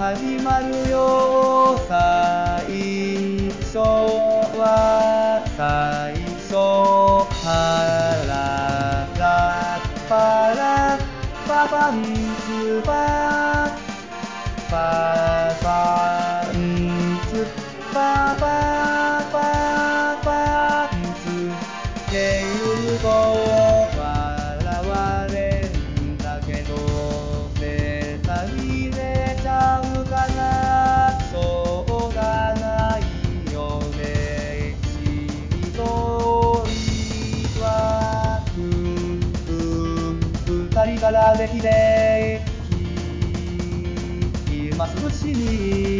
始まるよ最初は最初パラパラパパンツパパンツパパパンツけると笑われんだけどせさぎれちゃうかなしょうがないよねしりとりは二人からできてきますしに